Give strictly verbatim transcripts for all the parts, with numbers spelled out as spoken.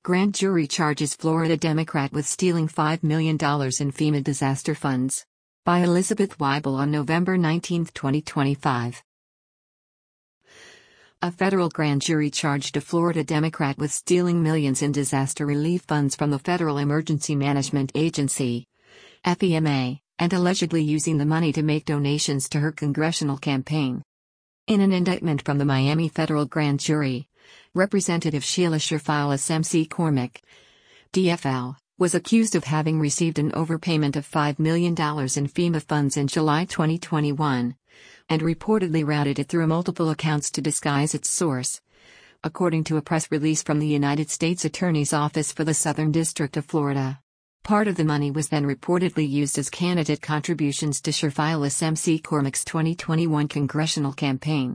Grand jury charges Florida Democrat with stealing five million dollars in FEMA disaster funds. By Elizabeth Weibel on November nineteenth, twenty twenty-five. A federal grand jury charged a Florida Democrat with stealing millions in disaster relief funds from the Federal Emergency Management Agency, F E M A, and allegedly using the money to make donations to her congressional campaign. In an indictment from the Miami federal grand jury, Representative Sheila Sherfiles M C Cormack, D F L, was accused of having received an overpayment of five million dollars in FEMA funds in July twenty twenty-one, and reportedly routed it through multiple accounts to disguise its source, according to a press release from the United States Attorney's Office for the Southern District of Florida. Part of the money was then reportedly used as candidate contributions to Sherfiles M C Cormack's twenty twenty-one congressional campaign.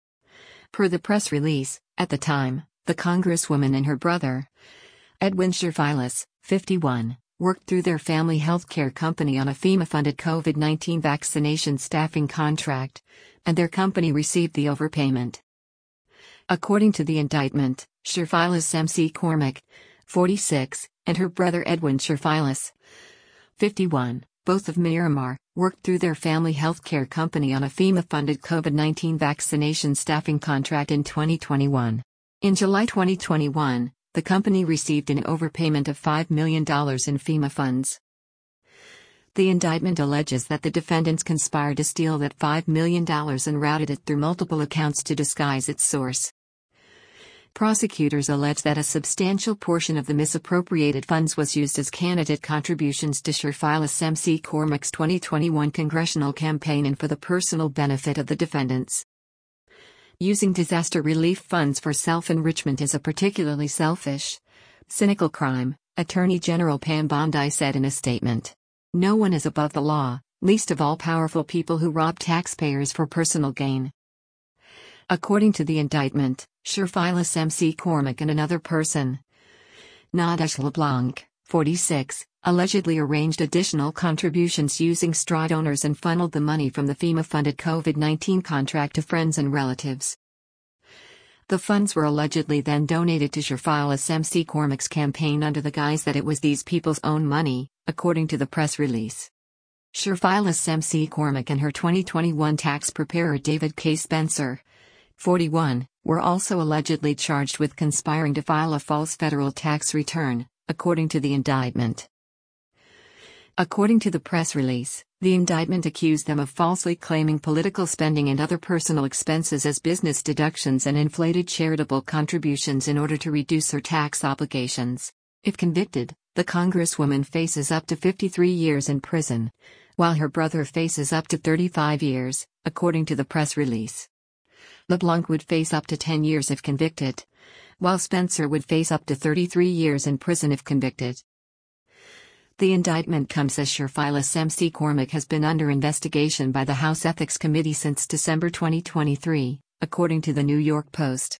Per the press release, at the time, the Congresswoman and her brother, Edwin Sherfiles, fifty-one, worked through their family health care company on a FEMA-funded COVID nineteen vaccination staffing contract, and their company received the overpayment. According to the indictment, Sherfiles M C Cormack, forty-six, and her brother Edwin Sherfiles, fifty-one, both of Miramar, worked through their family health care company on a FEMA-funded COVID nineteen vaccination staffing contract in twenty twenty-one. In July twenty twenty-one, the company received an overpayment of five million dollars in FEMA funds. The indictment alleges that the defendants conspired to steal that five million dollars and routed it through multiple accounts to disguise its source. Prosecutors allege that a substantial portion of the misappropriated funds was used as candidate contributions to Sherfiles M C Cormack's twenty twenty-one congressional campaign and for the personal benefit of the defendants. Using disaster relief funds for self-enrichment is a particularly selfish, cynical crime, Attorney General Pam Bondi said in a statement. No one is above the law, least of all powerful people who rob taxpayers for personal gain. According to the indictment, Sherfiles M C Cormack and another person, Nadesh LeBlanc, forty-six, allegedly arranged additional contributions using straw donors and funneled the money from the FEMA-funded COVID nineteen contract to friends and relatives. The funds were allegedly then donated to Sherfiles M C Cormack's campaign under the guise that it was these people's own money, according to the press release. Sherfiles M C Cormack and her twenty twenty-one tax preparer David K. Spencer, forty-one, were also allegedly charged with conspiring to file a false federal tax return, according to the indictment. According to the press release, the indictment accused them of falsely claiming political spending and other personal expenses as business deductions and inflated charitable contributions in order to reduce her tax obligations. If convicted, the Congresswoman faces up to fifty-three years in prison, while her brother faces up to thirty-five years, according to the press release. LeBlanc would face up to ten years if convicted, while Spencer would face up to thirty-three years in prison if convicted. The indictment comes as Sherfiles M C Cormack has been under investigation by the House Ethics Committee since December twenty twenty-three, according to the New York Post.